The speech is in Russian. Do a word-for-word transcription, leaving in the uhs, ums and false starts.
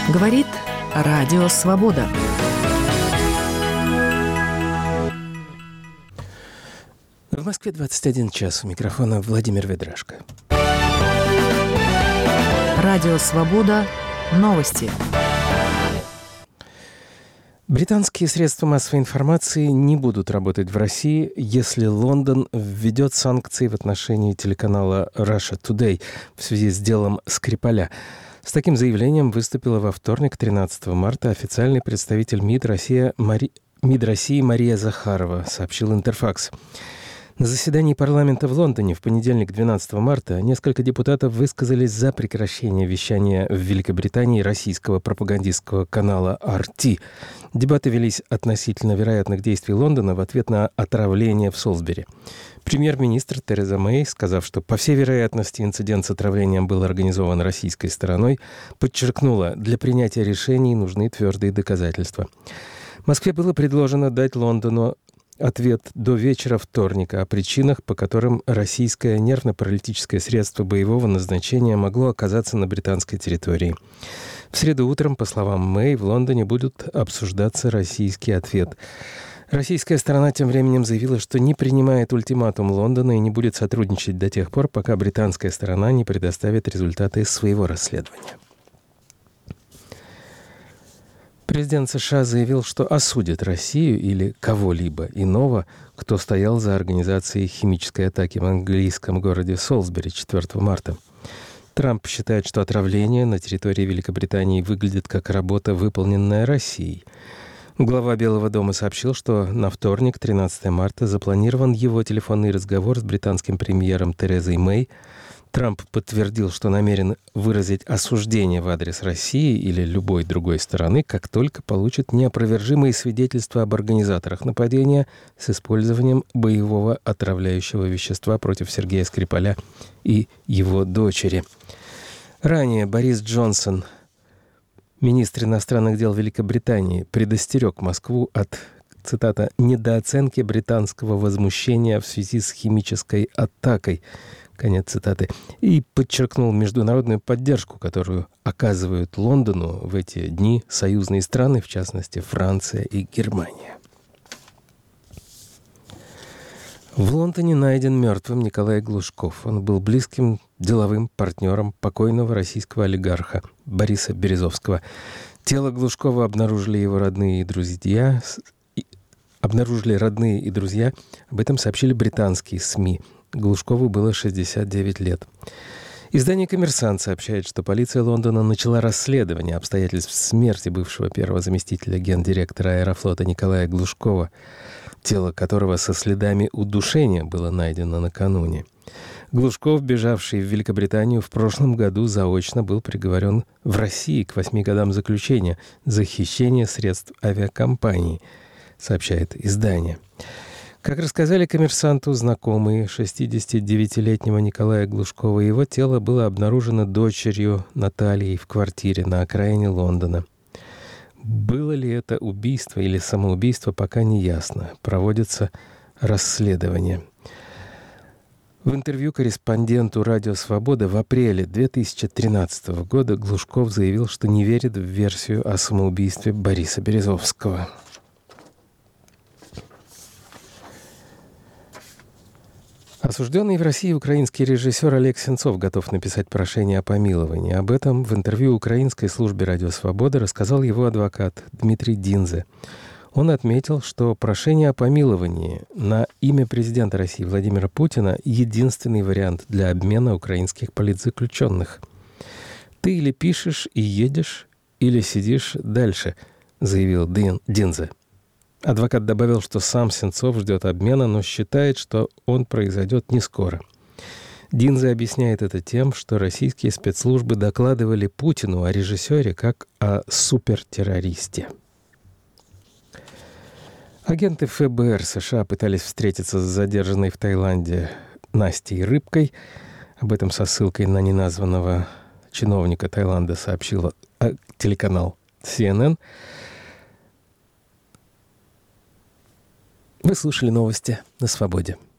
Говорит Радио Свобода. В Москве двадцать один час. У микрофона Владимир Ведрашко. Радио Свобода. Новости. Британские средства массовой информации не будут работать в России, если Лондон введет санкции в отношении телеканала Russia Today в связи с делом Скрипаля. С таким заявлением выступила во вторник, тринадцатого марта, официальный представитель МИД России, Мари... МИД России Мария Захарова, сообщил Интерфакс. На заседании парламента в Лондоне в понедельник, двенадцатого марта, несколько депутатов высказались за прекращение вещания в Великобритании российского пропагандистского канала ар ти. Дебаты велись относительно вероятных действий Лондона в ответ на отравление в Солсбери. Премьер-министр Тереза Мэй, сказав, что по всей вероятности инцидент с отравлением был организован российской стороной, подчеркнула, для принятия решений нужны твердые доказательства. Москве было предложено дать Лондону ответ до вечера вторника о причинах, по которым российское нервно-паралитическое средство боевого назначения могло оказаться на британской территории. В среду утром, по словам Мэй, в Лондоне будет обсуждаться российский ответ. Российская сторона тем временем заявила, что не принимает ультиматум Лондона и не будет сотрудничать до тех пор, пока британская сторона не предоставит результаты своего расследования. Президент США заявил, что осудит Россию или кого-либо иного, кто стоял за организацией химической атаки в английском городе Солсбери четвертого марта. Трамп считает, что отравление на территории Великобритании выглядит как работа, выполненная Россией. Глава Белого дома сообщил, что на вторник, тринадцатого марта, запланирован его телефонный разговор с британским премьером Терезой Мэй. Трамп подтвердил, что намерен выразить осуждение в адрес России или любой другой стороны, как только получит неопровержимые свидетельства об организаторах нападения с использованием боевого отравляющего вещества против Сергея Скрипаля и его дочери. Ранее Борис Джонсон, министр иностранных дел Великобритании, предостерег Москву от, цитата, «недооценки британского возмущения в связи с химической атакой», конец цитаты, и подчеркнул международную поддержку, которую оказывают Лондону в эти дни союзные страны, в частности Франция и Германия. В Лондоне найден мертвым Николай Глушков. Он был близким деловым партнером покойного российского олигарха Бориса Березовского. Тело Глушкова обнаружили его родные и друзья. Обнаружили родные и друзья. Об этом сообщили британские СМИ. Глушкову было шестьдесят девять лет. Издание «Коммерсант» сообщает, что полиция Лондона начала расследование обстоятельств смерти бывшего первого заместителя гендиректора Аэрофлота Николая Глушкова, тело которого со следами удушения было найдено накануне. Глушков, бежавший в Великобританию, в прошлом году заочно был приговорен в России к восьми годам заключения за хищение средств авиакомпании, сообщает издание. Как рассказали «Коммерсанту» знакомые шестидесятидевятилетнего Николая Глушкова, его тело было обнаружено дочерью Натальей в квартире на окраине Лондона. Было ли это убийство или самоубийство, пока не ясно. Проводится расследование. В интервью корреспонденту «Радио Свобода» в апреле две тысячи тринадцатого года Глушков заявил, что не верит в версию о самоубийстве Бориса Березовского. Осужденный в России украинский режиссер Олег Сенцов готов написать прошение о помиловании. Об этом в интервью украинской службе «Радио Свобода» рассказал его адвокат Дмитрий Динзе. Он отметил, что прошение о помиловании на имя президента России Владимира Путина – единственный вариант для обмена украинских политзаключенных. «Ты или пишешь и едешь, или сидишь дальше», – заявил Динзе. Адвокат добавил, что сам Сенцов ждет обмена, но считает, что он произойдет не скоро. Динзе объясняет это тем, что российские спецслужбы докладывали Путину о режиссере как о супертеррористе. Агенты эф бэ эр США пытались встретиться с задержанной в Таиланде Настей Рыбкой. Об этом со ссылкой на неназванного чиновника Таиланда сообщил телеканал си эн эн. Вы слушали новости на Свободе.